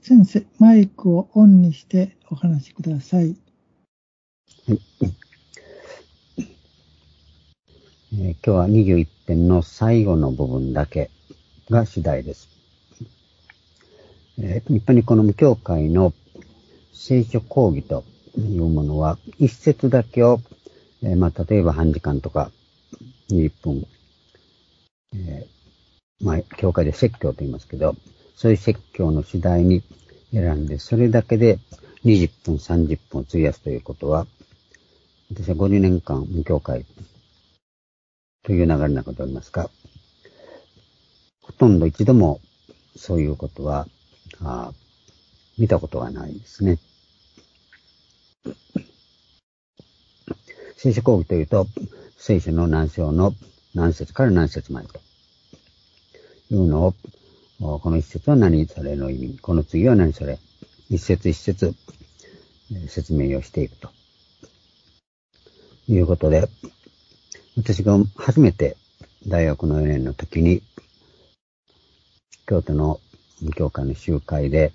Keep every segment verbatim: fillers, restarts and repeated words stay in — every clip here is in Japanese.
先生、マイクをオンにしてお話しください。 はい。えー、今日はにじゅういってんの最後の部分だけが主題です。えー、一般にこの無教会の聖書講義というものは、一節だけを、えー、まあ、例えば半時間とかにじゅっぷん、えー、まあ、教会で説教と言いますけど、そういう説教の主題に選んで、それだけでにじゅっぷん、さんじゅっぷん費やすということは、私はごじゅうねんかん無教会という流れの中でおりますが、ほとんど一度もそういうことはあ見たことがないですね。聖書講義というと、聖書の何章の何節から何節までというのを、この一節は何それの意味、この次は何それ、一節一節説明をしていくということで、私が初めて大学のよねんの時に、京都の教会の集会で、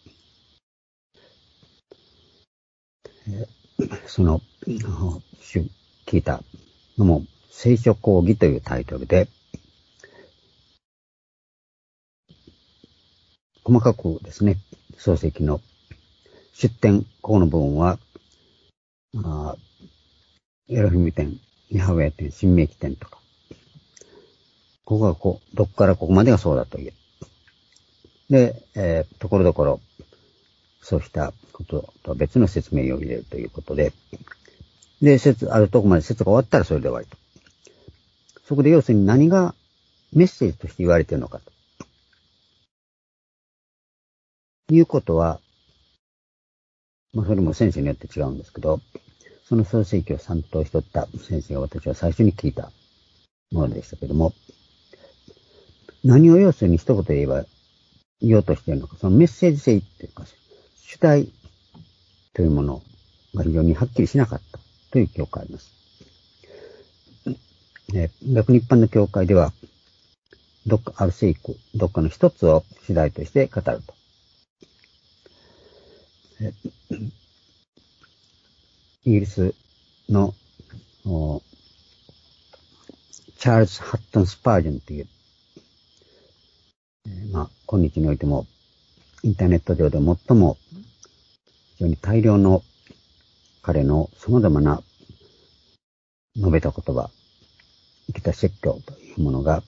その、聞いたのも、聖書講義というタイトルで、細かくですね、漱石の出典、ここの部分は、あエロヒム典、ヤハウェ典、新明記典とか、ここがこう、どこからここまでがそうだという。で、えー、ところどころ、そうしたこととは別の説明を入れるということで、で、説、あるとこまで説が終わったらそれで終わりと。そこで要するに何がメッセージとして言われているのかと。いうことは、まあそれも先生によって違うんですけど、その創世記を参考しとった先生が私は最初に聞いたものでしたけども、何を要するに一言で言えば言おうとしているのか、そのメッセージ性っていうか、主題というものが非常にはっきりしなかったという教会があります。え逆に一般の教会では、どっか、ある聖句、どっかの一つを主題として語ると。イギリスのチャールズ・ハットン・スパージョンという、えー、まあ、今日においてもインターネット上で最も非常に大量の彼の様々な述べた言葉、生きた説教というものが、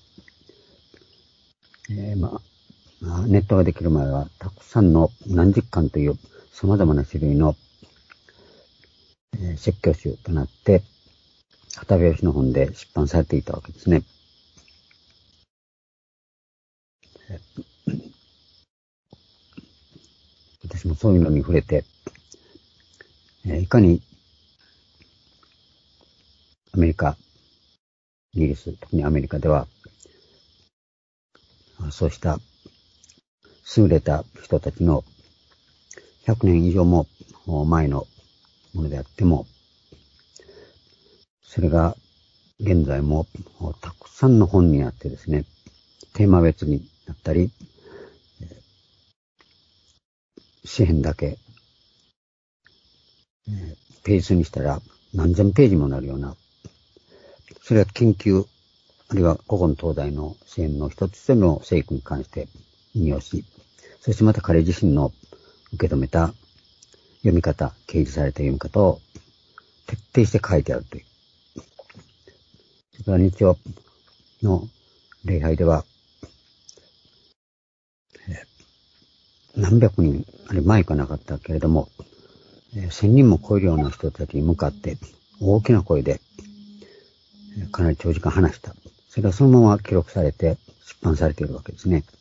えー、まあ、ネットができる前はたくさんの何十巻という様々な種類の、えー、説教集となって、片拍子の本で出版されていたわけですね。私もそういうのに触れて、いかにアメリカ、イギリス、特にアメリカでは、そうした優れた人たちのひゃくねん以上も前のものであっても、それが現在もたくさんの本になってですね、テーマ別になったり、詩編だけ、ページ数にしたら何千ページもなるような、それは研究、あるいは古今東西の詩編の一つ一つの聖句に関して引用し、そしてまた彼自身の受け止めた読み方、掲示された読み方を徹底して書いてあるという。それから日曜の礼拝では、何百人、あれマイクはなかったけれども、千人も超えるような人たちに向かって大きな声でかなり長時間話した。それがそのまま記録されて出版されているわけですね。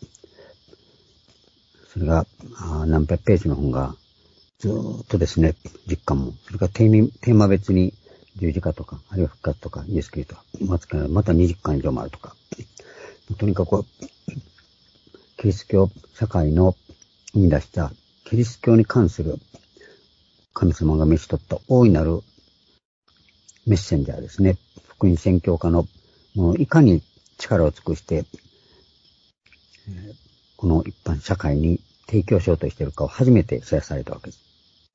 それが何百ページの本がずーっとですね、じゅっかんも。それからテーマ別に十字架とか、あるいは復活とか、イエス・キリストとか、またにじゅっかん以上もあるとか。とにかく、キリスト教社会の生み出したキリスト教に関する神様が召し取った大いなるメッセンジャーですね。福音宣教家のもういかに力を尽くして、この一般社会に提供しようとしているかを初めて知らされたわけです。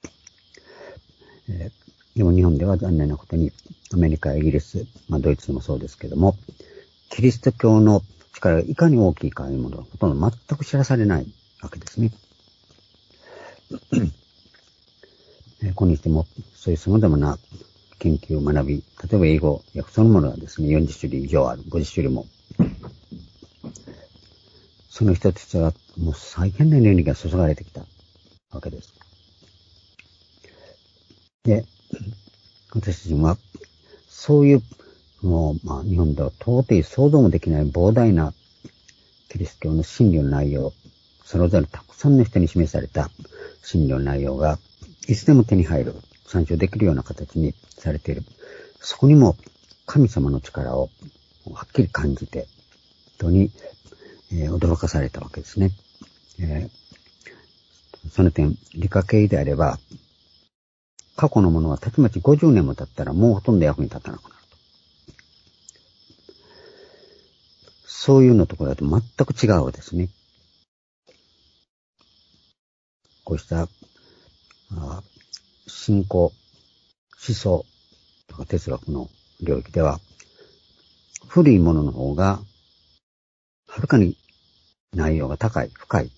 えー、でも日本では残念なことに、アメリカやイギリス、まあドイツでもそうですけども、キリスト教の力がいかに大きいかというものはほとんど全く知らされないわけですね。今日でもそういう様々な研究を学び、例えば英語訳そのものがですね、よんじゅっ種類以上ある、ごじゅっ種類も。その一つ一つはもう最変なエネルギーが注がれてきたわけです。で、私自身は、そういう、もう、まあ、日本では到底想像もできない膨大なキリスト教の真理の内容、それぞれたくさんの人に示された真理の内容が、いつでも手に入る、参照できるような形にされている。そこにも神様の力をはっきり感じて、本当に、えー、驚かされたわけですね。えー、その点、理科系であれば、過去のものはたちまちごじゅうねんも経ったらもうほとんど役に立たなくなると。そういうのところだと全く違うですね。こうしたあ信仰、思想とか哲学の領域では、古いものの方がはるかに内容が高い、深い。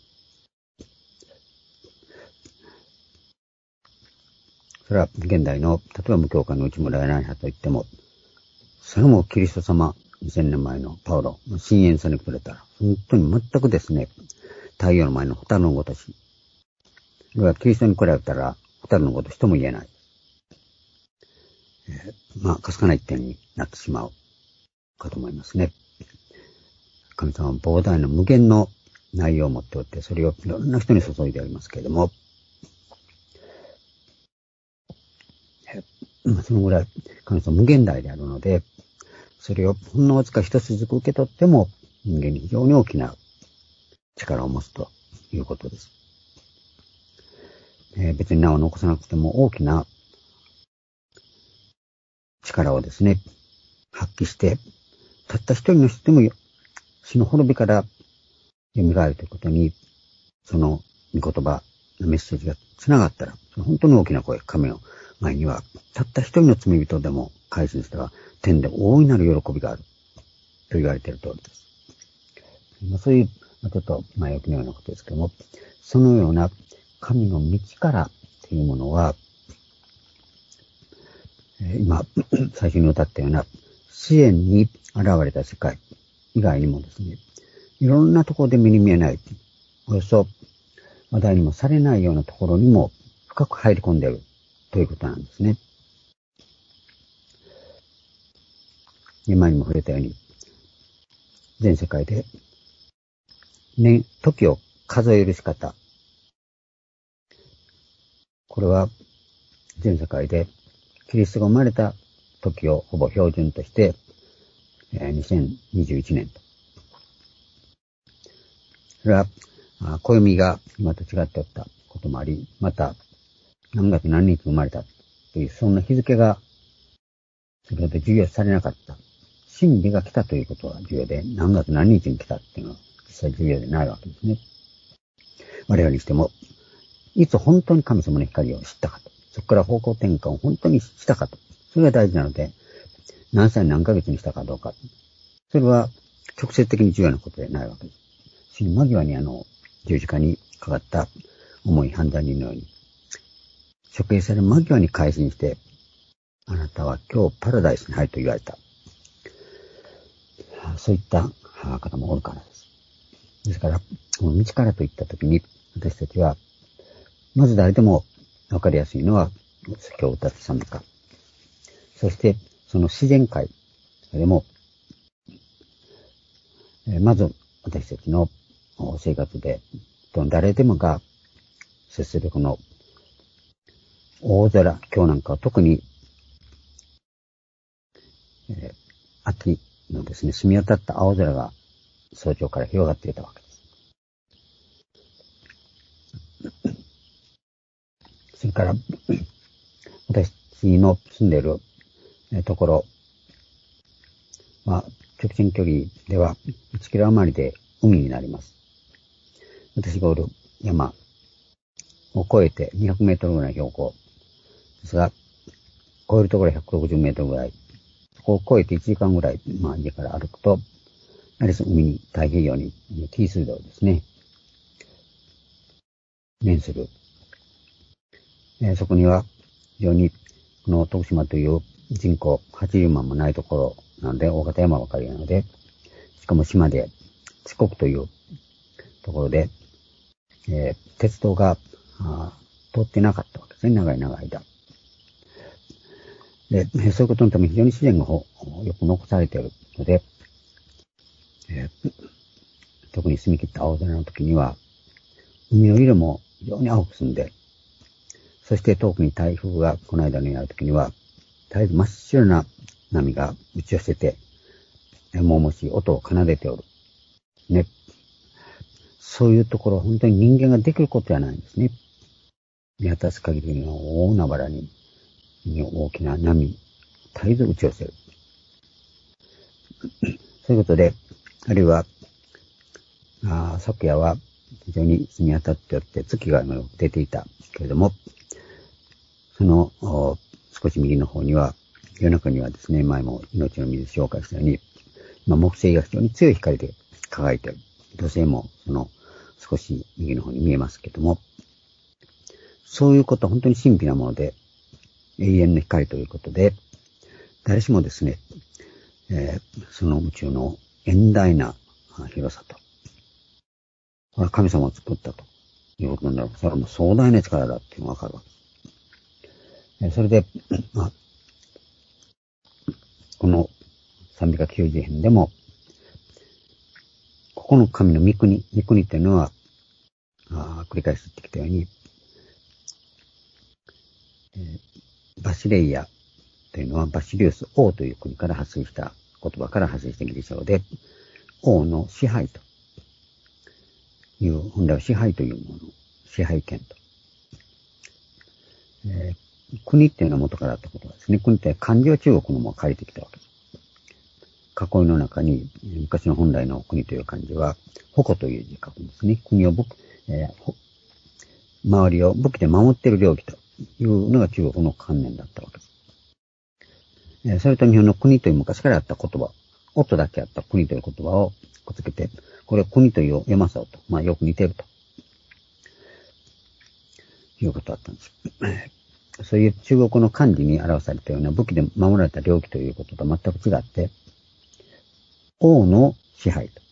それは現代の、例えば無教化の内村柳派といっても、それもキリスト様にせんねんまえのパウロ、深淵さにくれたら、本当に全くですね、太陽の前の蛍のごとし。これはキリストに比べたら、蛍のごとしとも言えない。えー、まあ、かすかな一点になってしまうかと思いますね。神様は膨大な無限の内容を持っておって、それをいろんな人に注いでおりますけれども、そのぐらい神様は無限大であるので、それをほんのわずか一つずつ受け取っても人間に非常に大きな力を持つということです。えー、別に名を残さなくても大きな力をですね、発揮して、たった一人の人でも死の滅びから蘇るということに、その御言葉のメッセージが繋がったら、本当に大きな声、神の前には、たった一人の罪人でも改心したら、天で大いなる喜びがある。と言われている通りです。そういう、ちょっと前置きのようなことですけども、そのような神の道からというものは、今、最初に歌ったような、支援に現れた世界以外にもですね、いろんなところで目に見えない、およそ話題にもされないようなところにも深く入り込んでいるということなんですね。今にも触れたように、全世界で、年、時を数える仕方。これは、全世界で、キリストが生まれた時をほぼ標準として、にせんにじゅういちねんと。それは、暦が今と違っておったこともあり、また、何月何日生まれたという、そんな日付が、それほど重要視されなかった。真理が来たということは重要で、何月何日に来たっていうのは実際重要でないわけですね。我々にしても、いつ本当に神様の光を知ったかと、そこから方向転換を本当にしたかと、それが大事なので、何歳何ヶ月にしたかどうか、それは直接的に重要なことでないわけです。死ぬ間際にあの、十字架にかかった重い犯罪人のように、処刑される間際に改心して、あなたは今日パラダイスに入ると言われた。そういった方もおるからです。ですから、この道からといったときに、私たちは、まず誰でもわかりやすいのは、今日歌って賛美歌。そして、その自然界でも、まず私たちの生活で、誰でもが接するこの大空、今日なんかは特に、えー、秋のですね、澄み渡った青空が早朝から広がっていたわけです。それから、私の住んでいるところ、まあ、直線距離ではいちキロ余りで海になります。私がおる山を越えてにひゃくメートルぐらいの標高ですが、越えるところひゃくろくじゅうメートルぐらい。そこを越えていちじかんぐらい、まあ家から歩くと、やはり海に、太平洋に、紀伊水道ですね。面する。えー、そこには、非常に、この徳島という人口はちじゅうまんもないところなので、大型山ばかりなので、しかも島で、四国というところで、えー、鉄道が通ってなかったわけですね、長い長い間。で、そういうことのために非常に自然がよく残されているので、えー、特に澄み切った青空の時には、海の色も非常に青く澄んで、そして遠くに台風がこの間のようにある時には、絶えず真っ白な波が打ち寄せて、もうもし音を奏でておる。ね。そういうところ、本当に人間ができることじゃないんですね。見渡す限りの大海原に、大きな波、絶えず打ち寄せる。そういうことで、あるいは、あ昨夜は非常に澄み渡っておって月が出ていたけれども、その少し右の方には、夜中にはですね、前も命の水紹介したように、まあ、木星が非常に強い光で輝いている。土星もその少し右の方に見えますけども、そういうことは本当に神秘なもので、永遠の光ということで、誰しもですね、えー、その宇宙の遠大な広さと、これは神様を作ったということになる。それはもう壮大な力だっていうのがわかるわけです。えー、それで、まあ、このさんびゃくきゅうじゅう編でも、ここの神の御国、御国というのは、あ繰り返し言ってきたように、えー、バシレイヤというのはバシリウス王という国から発生した言葉から発生したギリシャ語で、王の支配という、本来は支配というもの、支配権と。えー、国っていうのは元からあったことですね。国って漢字は中国のも借りてきたわけです。囲いの中に、昔の本来の国という漢字は、矛という字を書くんですね。国を武器、えー、周りを武器で守っている領域というのが中国の観念だったわけです。えー、それと日本の国という昔からあった言葉、音だけあった国という言葉をくっつけて、これを国という読ませようと、まあよく似ていると。いうことだったんです。そういう中国の漢字に表されたような武器で守られた領域ということと全く違って、王の支配と。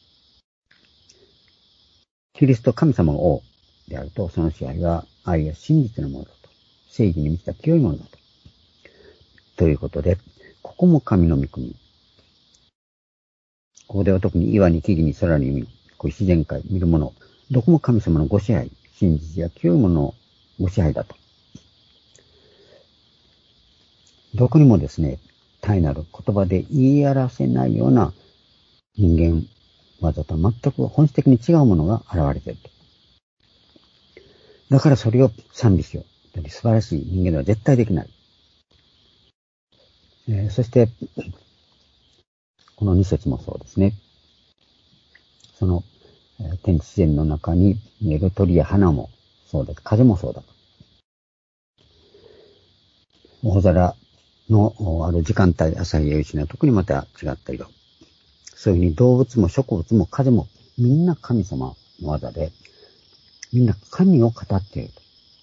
キリスト神様が王であると、その支配は愛や真実のものだと。正義に満ちた清いものだと。ということで、ここも神の御国。ここでは特に岩に木々に空に海、こういう自然界見るもの、どこも神様のご支配、真実や清いもののご支配だと。どこにもですね、単なる言葉で言い表せないような人間技とは全く本質的に違うものが現れていると。だからそれを賛美しよう。素晴らしい人間では絶対できない。えー、そして、この二節もそうですね。その、えー、天地自然の中に見える鳥や花もそうだ。風もそうだ。大空のある時間帯、朝日や夕日は特にまた違った色。そういうふうに動物も植物も風もみんな神様の技で、みんな神を語っていると。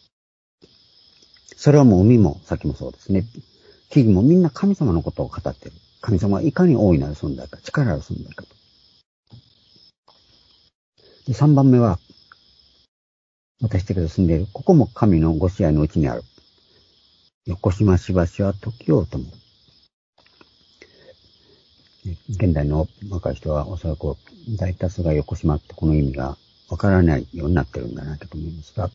それはもう海も先もそうですね。木々もみんな神様のことを語っている。神様はいかに大いなる存在か、力ある存在かと。で、三番目は、私たちが住んでいる、ここも神のご支配のうちにある。横島しばしは時をとも。現代の若い人はおそらく大多数が横島ってこの意味がわからないようになってるんだなと思いますが、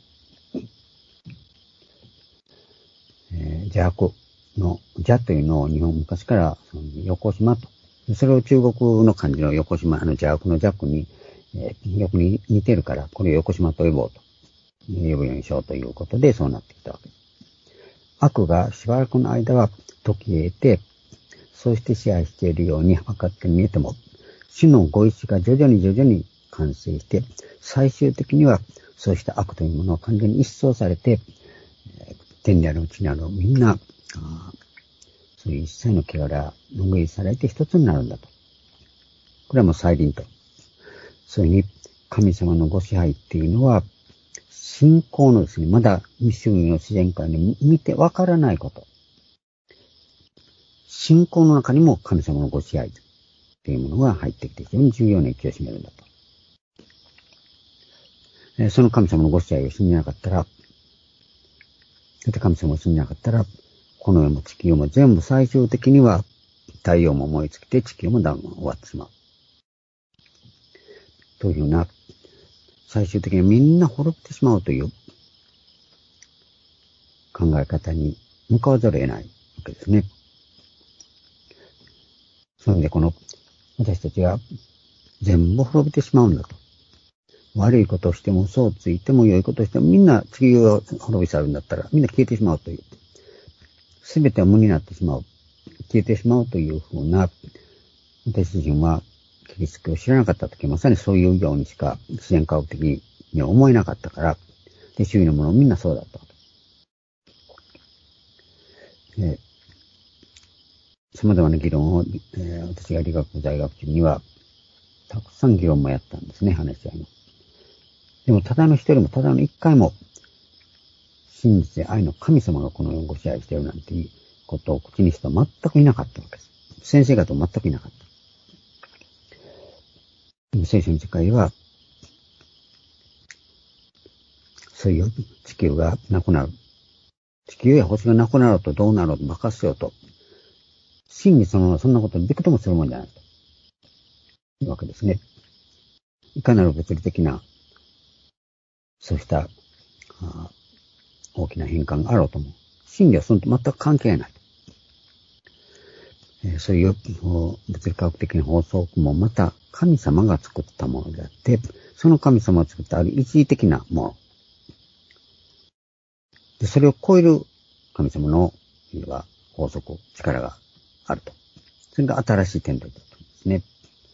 えー、邪悪の邪というのを日本昔からその横島と、それを中国の漢字の横島、あの邪悪の邪に、えー、よくに似てるから、これを横島と呼ぼうと、呼ぶようにしようということでそうなってきたわけです。悪がしばらくの間は時を得て、そうして支配しているように分かって見えても、主のご意志が徐々に徐々に完成して、最終的にはそうした悪というものは完全に一掃されて、天であるうちにあるみんな、そういう一切の汚れは拭いされて一つになるんだと。これはもう再臨と。そういうふうに神様のご支配っていうのは、信仰のですね、まだ未周囲の自然界で見てわからないこと。信仰の中にも神様のご支配というものが入ってきて非常に重要な位置を占めるんだと。その神様のご支配を信じなかったら、そして神様を信じなかったら、この世も地球も全部最終的には太陽も燃え尽きて地球も終わってしまう。というような、最終的にみんな滅びてしまうという考え方に向かわざるを得ないわけですね。それでこの私たちが全部滅びてしまうんだと。悪いことをしても嘘をついても良いことをしてもみんな地球が滅び去るんだったらみんな消えてしまうという。すべては無になってしまう。消えてしまうというふうな、私自身はキリスト教を知らなかったとき、まさにそういうようにしか自然科学的には思えなかったから、で周囲のものみんなそうだったわけです。様々な議論を、えー、私が理学在学中には、たくさん議論もやったんですね、話し合いの。でも、ただの一人も、ただの一回も、真実で愛の神様がこの世をご支配しているなんていうことを口にした人は全くいなかったわけです。先生方も全くいなかった。聖書の世界は、そういう地球がなくなる。地球や星がなくなろうとどうなろうと任せようと、真にそのそんなことできともするもんじゃないというわけですね。いかなる物理的な、そうした大きな変換があろうとも、真理はそのと全く関係ない。えー、そういう物理科学的な法則もまた神様が作ったものであって、その神様が作ったある一時的なもの。で、それを超える神様の法則、力があると。それが新しい天道だとですね。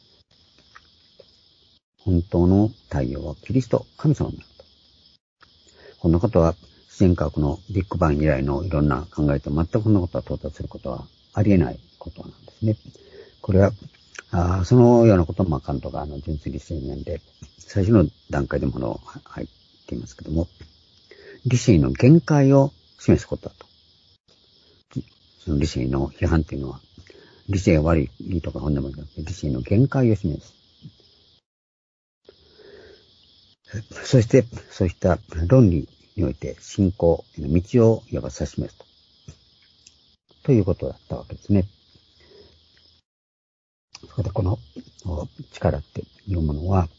本当の太陽はキリスト、神様になると。こんなことは自然科学のビッグバン以来のいろんな考えと全くこんなことは到達することはありえないことなんですね。これは、あそのようなこともカントがあの純粋理性面で最初の段階でもの入っていますけども、理性の限界を示すことだと。その理性の批判というのは、理性が悪いとか本でもなくて、理性の限界を示す。そして、そうした論理において信仰の道をいわば指し示すと。ということだったわけですね。そこでこの力っていうものは、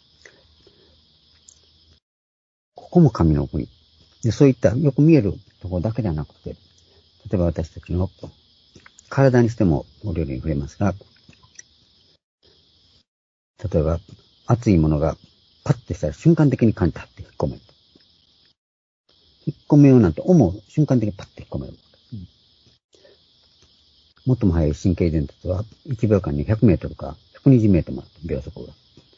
ここも神の国。で、そういったよく見えるところだけではなくて、例えば私たちの体にしてもお料理に触れますが、例えば熱いものがパッとしたら瞬間的に感じたって引っ込める。引っ込めようなんて思う瞬間的にパッと引っ込める。うん、最も速い神経伝達はいちびょうかんにひゃくメートルかひゃくにじゅうメートルもある秒速が。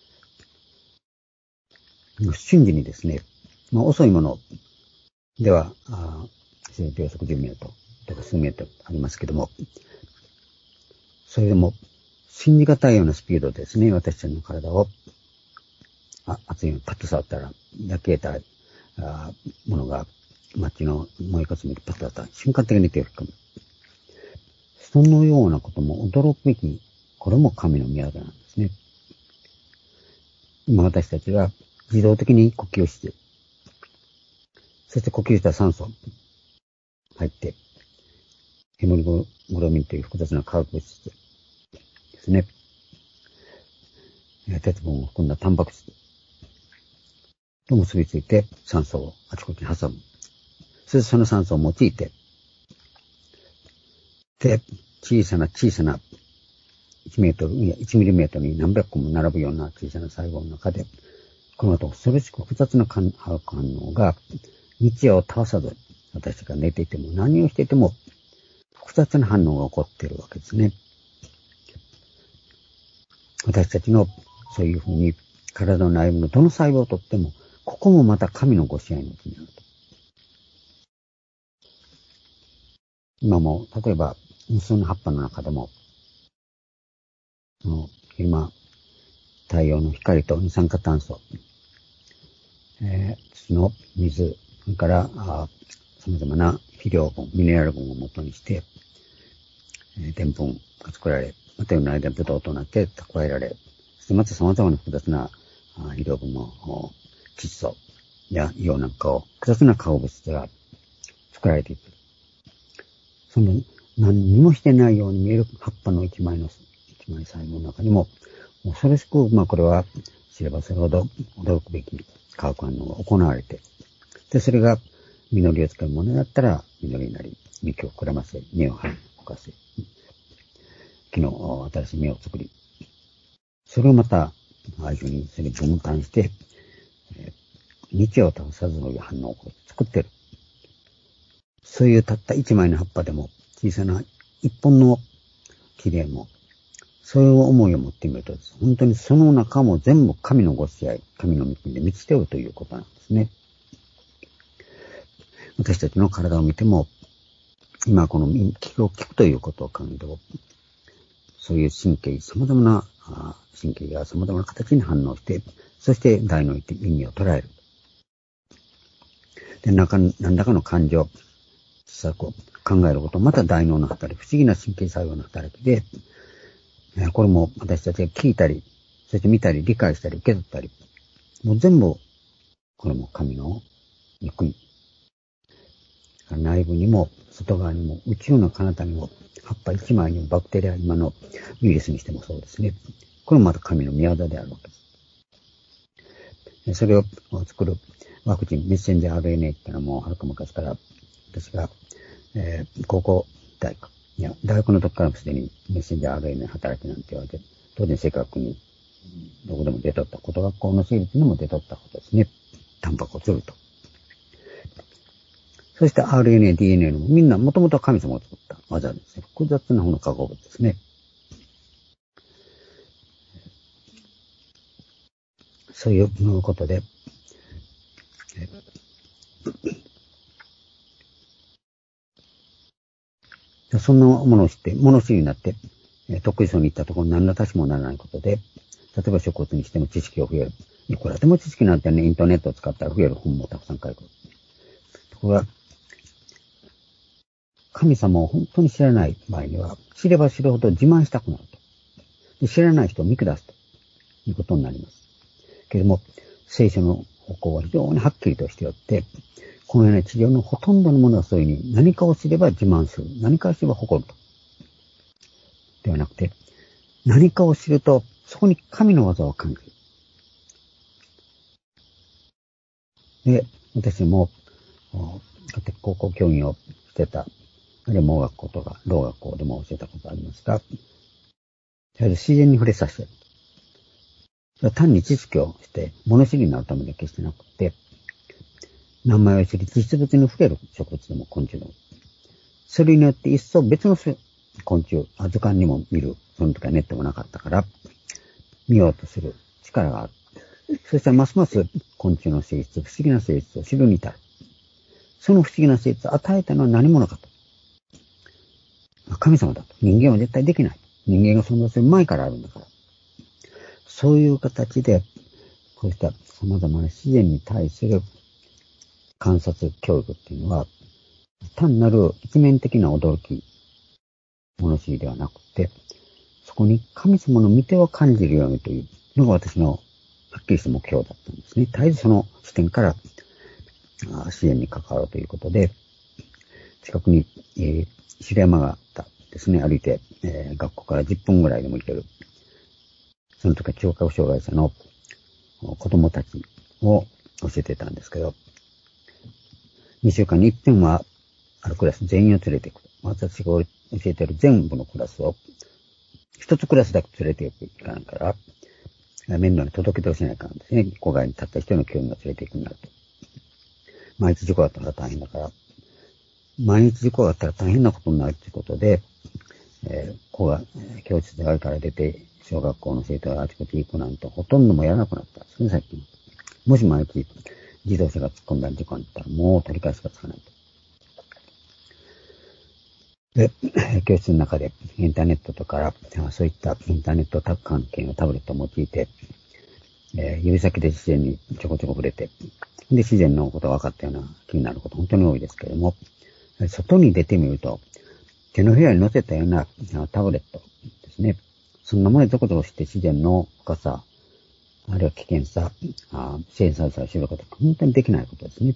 瞬時にですね、まあ、遅いものでは、あ秒速じゅうメートルとか数メートルありますけども、それでも信じがたいようなスピードでですね、私たちの体をあ熱いのにパッと触ったら焼けたあものが街の燃えかすみでパッと触ったら瞬間的に手を引っ込む。そのようなことも驚くべき、これも神の御業なんですね。今私たちが自動的に呼吸をして、そして呼吸した酸素入って、ヘモグロビンという複雑な化学物質ですね。鉄分を含んだタンパク質と結びついて酸素をあちこちに挟む。そしてその酸素を用いて、で、小さな小さないちメートル、いやいちミリメートルに何百個も並ぶような小さな細胞の中で、この後恐ろしく複雑な化学反応が日夜を倒さず、私たちが寝ていても何をしていても複雑な反応が起こっているわけですね。私たちのそういうふうに体の内部のどの細胞をとっても、こここもまた神のご支配のうちにあると。今も、例えば、無数の葉っぱの中でも、その昼間、太陽の光と二酸化炭素、えー、土の水、それから様々な肥料分、ミネラル分を元にして、えー、澱粉が作られ、またの間ブドウとなって蓄えられ、そしてまた様々な複雑な肥料分の窒素や硫黄なんかを、複雑な化合物質が作られていく。その何にもしてないように見える葉っぱの一枚の、一枚細胞の中にも、恐ろしく、まあこれは知ればそれほど驚くべき化学反応が行われて、で、それが実りをつけるものだったら実りになり、幹を膨らませ、根を張り、浮かせ、木の新しい芽を作り、それをまた、ああいうふうにそれ分担して、えー、日を倒さずの反応を作ってる。そういうたった一枚の葉っぱでも、小さな一本の木でも、そういう思いを持ってみると、本当にその中も全部神のご支配、神の御国で満ちておるということなんですね。私たちの体を見ても、今この聞くを聞くということを考えると、そういう神経、様々な神経が様々な形に反応して、そして大の意味を捉える。で、何らかの感情、小さく考えること、また大脳の働き、不思議な神経作用の働きで、これも私たちが聞いたり、そして見たり、理解したり、受け取ったり、もう全部、これも神の御国。内部にも、外側にも、宇宙の彼方にも、葉っぱ一枚にも、バクテリア、今のウイルスにしてもそうですね。これもまた神の御業であるわけです。それを作るワクチン、メッセンジャー アールエヌエー っていうのはもうはるか昔から、私が、えー、高校大学、いや、大学の時からもすでにメッセンジャー アールエヌエー 働きなんて言われて、当然正確にどこでも出とったこと、学校の生理っていうのも出とったことですね。タンパクを取ると。そして アールエヌエー、ディーエヌエー のもみんなもともと神様を作った技ですね。複雑な方の化合物ですね。そういうことで、そんなものを知って、物知りになって、得意そうに行ったところに何の足しもならないことで、例えば植物にしても知識を増える。いくらでも知識なんてね、インターネットを使ったら増える本もたくさん書いてある。ところが、神様を本当に知らない場合には、知れば知るほど自慢したくなると。で知らない人を見下すということになります。けれども、聖書の方向は非常にはっきりとしておって、このような地上のほとんどのものはそういうふうに何かを知れば自慢する。何かを知れば誇ると。ではなくて、何かを知ると、そこに神の技を感じる。で、私も、高校教員をしてた、あるいは盲学校とか、老学校でも教えたことありますが、とりあえず自然に触れさせてる。単に知識をして、物知りになるためで決してなくて、名前を知り、実物に触れる植物でも昆虫でも。それによって一層別の昆虫、図鑑にも見る、その時はネットもなかったから、見ようとする力がある。そしてますます昆虫の性質、不思議な性質を知るに至る。その不思議な性質を与えたのは何者かと。神様だと。人間は絶対できない。人間が存在する前からあるんだから。そういう形で、こうした様々な自然に対する観察教育っていうのは、単なる一面的な驚き、物知りではなくて、そこに神様の御手を感じるようにというのが私のはっきりした目標だったんですね。絶えずその視点から自然に関わるということで、近くに、えー、白山があったですね、歩いて、えー、学校からじゅっぷんぐらいでも行ける。その時は聴覚障害者の子供たちを教えてたんですけど、にしゅうかんにいっぺんはあるクラス全員を連れていく。私が教えている全部のクラスを、一つクラスだけ連れていくいかないから、面倒に届けてほしないからですね。校外にたった一人の教員が連れていくようになると。毎日事故だったら大変だから、毎日事故だったら大変なことになるということで、えー、子が教室であれから出て、小学校の生徒があちこち行くなんてほとんどもやらなくなったんですね、最近。もし毎日、 自動車が突っ込んだ事故になったらもう取り返しがつかないと。で、教室の中でインターネットとか、そういったインターネット関係のタブレットを用いて、えー、指先で自然にちょこちょこ触れて、で、自然のことが分かったような気になること本当に多いですけれども、外に出てみると、手のひらに乗せたようなタブレットですね。そんなものでちょこちょこして自然の深さ、あるいは危険さ、繊細さを知ることは本当にできないことですね。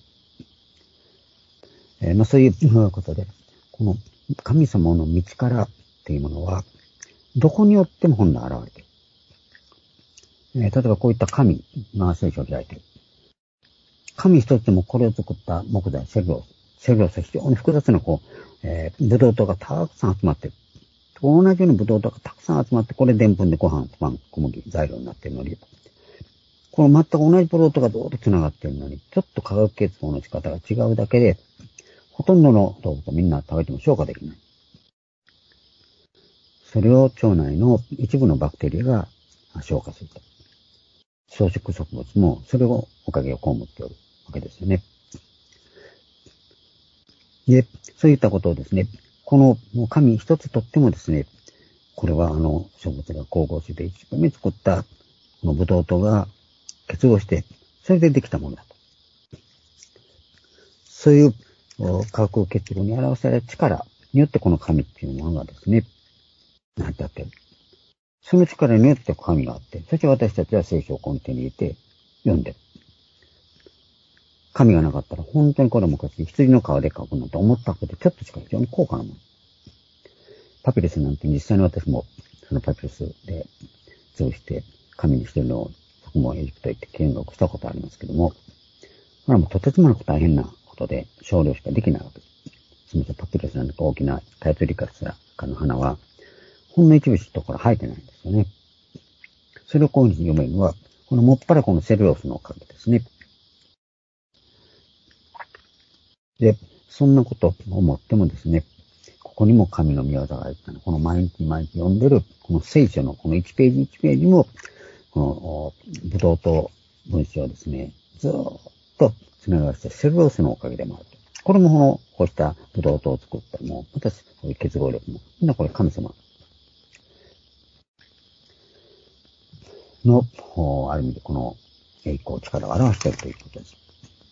えー、まあそういうことで、この神様の道からっていうものは、どこによっても本来現れている。えー、例えばこういった神が聖書を開いている。神一つでもこれを作った木材、セルロース。セルロースは非常に複雑なこう、えー、ブドウ糖がたくさん集まっている。同じようにブドウ糖がたくさん集まって、これでんぷんでご飯、パン、小麦、材料になっているのに、この全く同じブドウ糖がどうと繋がっているのに、ちょっと化学結合の仕方が違うだけで、ほとんどの動物はみんな食べても消化できない。それを腸内の一部のバクテリアが消化すると。草食植物もそれをおかげを被っておるわけですよね。で、そういったことをですね、この神一つとってもですね、これはあの植物が光合成で一生懸命作ったこのブドウ糖が結合して、それでできたものだと。そういう化学結合に表される力によってこの神っていうものがですね、成り立っている。その力によって神があって、そして私たちは聖書を根底に入れて読んでる。神がなかったら本当にこれは昔羊の皮で書くのと思ったことでちょっとしか非常に高価なもの。パピルスなんて実際に私もそのパピルスで潰して紙にしてるのをそこもエジプト行って見学したことありますけども、これはもうとてつもなく大変なことで少量しかできないわけです。すみません、パピルスなんて大きなタイツリカスラ科の花はほんの一部しかこれ生えてないんですよね。それをこういうふうに読めるのは、このもっぱらこのセルロースのおかげですね。で、そんなことを思ってもですね、ここにも神の御業があるってのは、この毎日毎日読んでる、この聖書のこのいちページいちページも、このブドウ糖分子をですね、ずーっとつながらせてセルロースのおかげでもあると。これもこの、こうしたブドウ糖を作ったも、またそういう結合力も、みんなこれ神様の、ある意味でこの栄光、力を表しているということです。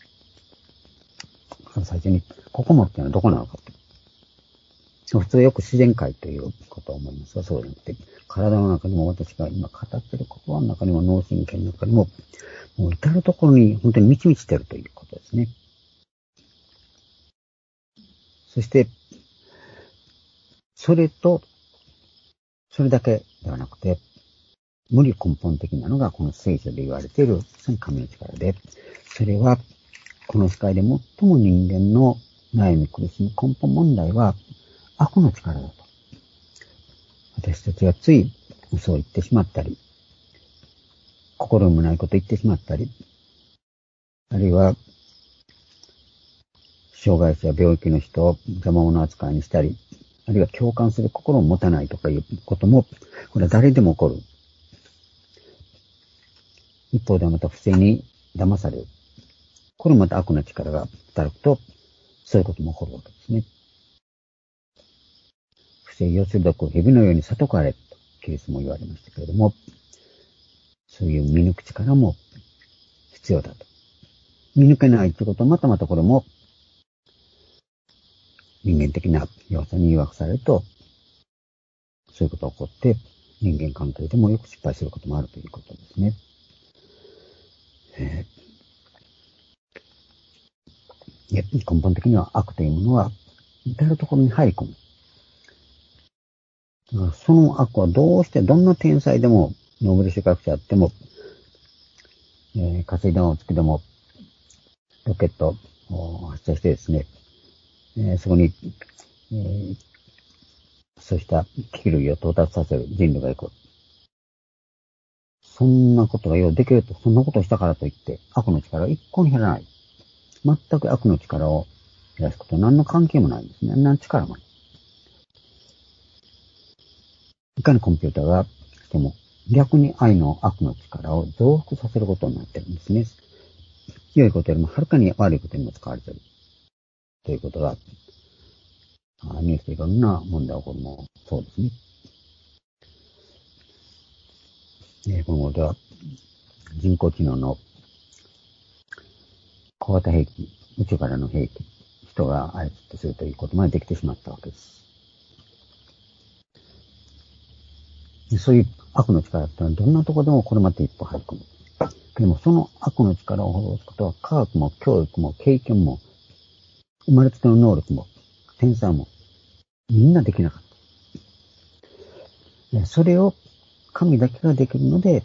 最初に、ここもっていうのはどこなのかと。普通よく自然界ということを思いますが、そうじゃなくて、体の中にも私が今語っている言葉の中にも脳神経の中にも、もう至るところに本当に満ち満ちているということですね。そして、それと、それだけではなくて、無理根本的なのがこの聖書で言われている神の力で、それはこの世界で最も人間の悩み苦しみ根本問題は悪の力だと。私たちがつい嘘を言ってしまったり、心もないことを言ってしまったり、あるいは障害者や病気の人を邪魔者扱いにしたり、あるいは共感する心を持たないとかいうことも、これは誰でも起こる。一方ではまた不正に騙される。これもまた悪の力が働くと、そういうことも起こるわけですね。不正を鋭く蛇のように悟かれと、キリストも言われましたけれども、そういう見抜く力も必要だと。見抜けないということはまたまたこれも、人間的な要素に誘惑されると、そういうことが起こって、人間関係でもよく失敗することもあるということですね。えー根本的には悪というものは至るところに入り込む。その悪はどうしてどんな天才でもノーベル賞学者であっても、えー、火星弾をつけてもロケットを発射してですね、えー、そこに、えー、そうした機器類を到達させる人類がいく。そんなことがようできると、そんなことをしたからといって悪の力は一向に減らない。全く悪の力を減らすことは何の関係もないんですね。何の力もない。いかにコンピューターがしても逆に愛の悪の力を増幅させることになっているんですね。 良いことよりもはるかに悪いことにも使われている。ということが、ニュースでいろんな問題が起こるもそうですね。えー、今後では人工知能の小型兵器、宇宙からの兵器、人が操ってするということまでできてしまったわけです。でそういう悪の力ってのはどんなところでもこれまで一歩入り込む。でもその悪の力を滅ぼすことは科学も教育も経験も生まれつきの能力も天才もみんなできなかった。それを神だけができるので、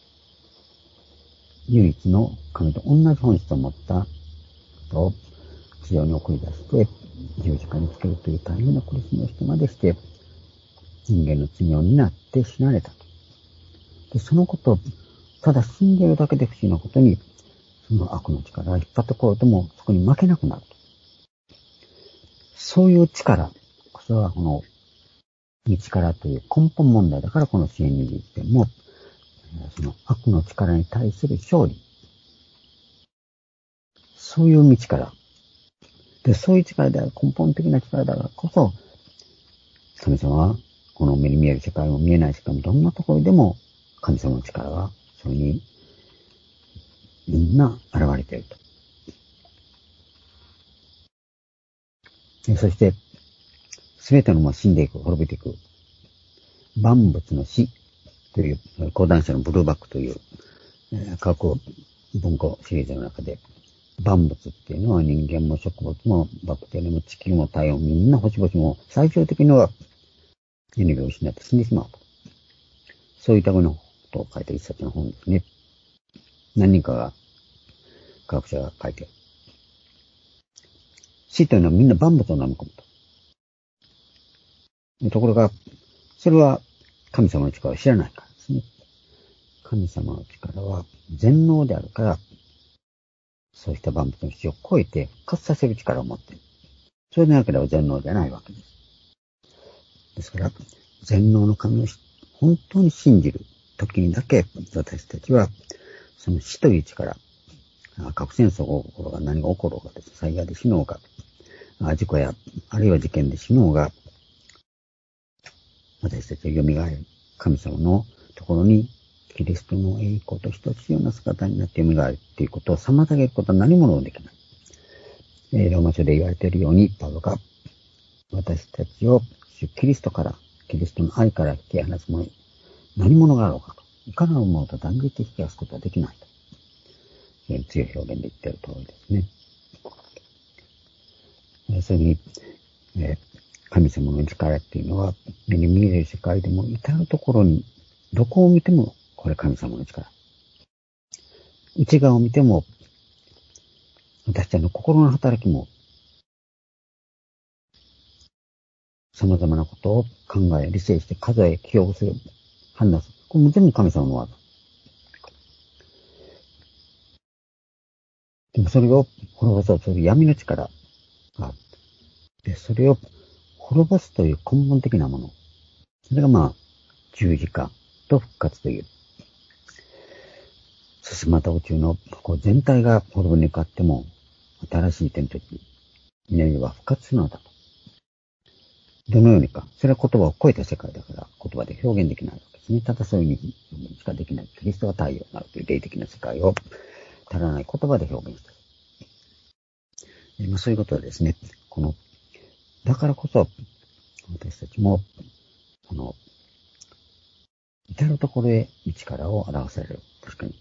唯一の神と同じ本質を持った人を地上に送り出して、十字架につけるという大変な苦しみをしてまでして、人間の罪を担って死なれたと。で、そのことを、ただ信じるだけで不思議なことに、その悪の力が引っ張ってこようとも、そこに負けなくなると。そういう力こそは、この、道からという根本問題だからこの支援についても、その悪の力に対する勝利。そういう道から。で、そういう力である、根本的な力だからこそ、神様は、この目に見える世界も見えない世界もどんなところでも、神様の力は、それに、みんな現れていると。でそして、すべてのもの死んでいく、滅びていく。万物の死という、講談社のブルーバックという、えー、科学文庫シリーズの中で、万物っていうのは人間も植物もバクテリアも地球も太陽もみんな星々も最終的にはエネルギーを失って死んでしまうと。そういったことを書いた一冊の本ですね。何人かが、科学者が書いてある。死というのはみんな万物を飲み込むと。ところが、それは神様の力を知らないからですね。神様の力は全能であるから、そうした万物の死を超えて復活させる力を持っている。それでなければ全能じゃないわけです。ですから、全能の神を本当に信じる時にだけ、私たちは、その死という力、核戦争が起ころうが何が起ころうがです、災害で死のうが、事故や、あるいは事件で死のうが、私たちは蘇る神様のところに、キリストの栄光と等しいような姿になって蘇るということを妨げることは何もできない。えー、ローマ書で言われているように、パウロが、私たちを主キリストから、キリストの愛から引き離すもの、何者があろうかと。いかなるものと断じて引き離すことはできないと。非常に強い表現で言っている通りですね。えー、それに、えー、神様の力っていうのは、目に見える世界でも至るところに、どこを見ても、これ神様の力。内側を見ても、私たちの心の働きも、様々なことを考え、理性して数え、記憶する、判断する。これも全部神様の技。でもそれを滅ぼそうとする闇の力があって、で、それを滅ぼすという根本的なもの。それがまあ、十字架と復活という。そしてまた宇宙のこう全体が滅びに向かっても、新しい天と地、稲は復活するのだと。どのようにか。それは言葉を超えた世界だから、言葉で表現できないわけですね。ただそういうふうに表現しかできない。キリストが太陽になるという霊的な世界を足らない言葉で表現している。まあ、そういうことはですね、この、だからこそ、私たちも、この、至るところへ力を表される。確かに。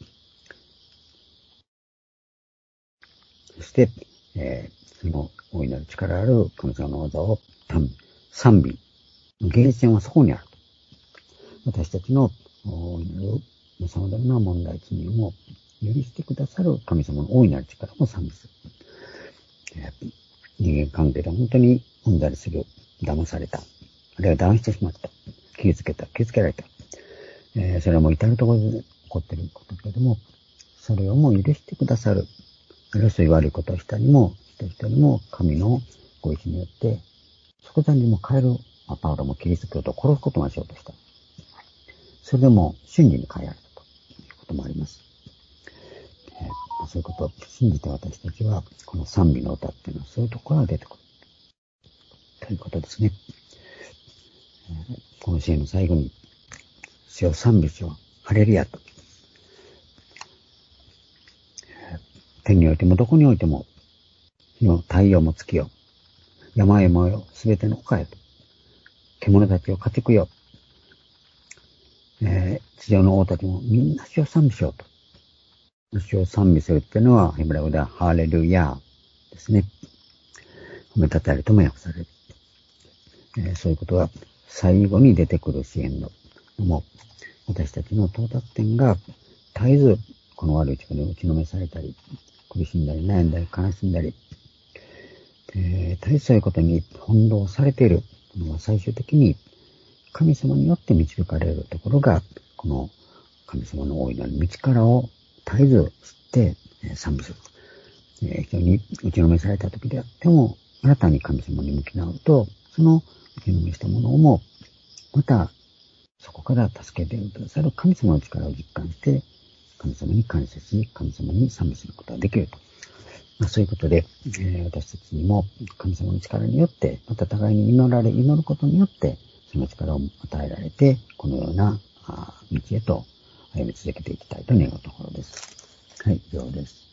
そして、えー、その大いなる力ある神様の技を賛美。源泉はそこにあると。私たちの大いなる様々な問題罪を許してくださる神様の大いなる力も賛美する。えー、人間関係で本当にうんざりする。騙された。あるいは騙してしまった。傷つけた。傷つけられた。えー、それはもう至るところで起こっていることだけども、それをもう許してくださる。あるいはそういう悪いことをしたにも、人々にも神のご意志によって、即座にも変える、まあ、パウロもキリスト教徒を殺すことがしようとした。それでも瞬時に変えられたということもあります。えーそういうことを信じて私たちは、この賛美の歌っていうのはそういうところが出てくる。ということですね。この支援の最後に、主を賛美しよう。ハレルヤと。天においてもどこにおいても、日の太陽も月よ。山々よ、すべての丘へと。獣たちを家畜よ。えー、地上の王たちもみんな主を賛美しようと。主を賛美するっていうのは、ヘブラ語ではハレルヤですね。褒めたたえるとも訳される。えー、そういうことが最後に出てくる支援の。も私たちの到達点が絶えずこの悪い力に打ちのめされたり、苦しんだり悩んだり悲しんだり、えー、絶えずそういうことに翻弄されているのは最終的に神様によって導かれるところが、この神様の大いなる道からを絶えず知って、えー、賛美する。えー、非常に打ちのめされた時であっても、新たに神様に向き直ると、その打ちのめしたものをも、またそこから助けてくださる神様の力を実感して、神様に感謝し、神様に賛美することができると。まあ、そういうことで、えー、私たちにも神様の力によって、また互いに祈られ、祈ることによって、その力を与えられて、このような道へと歩み続けていきたいと願うところです。はい、以上です。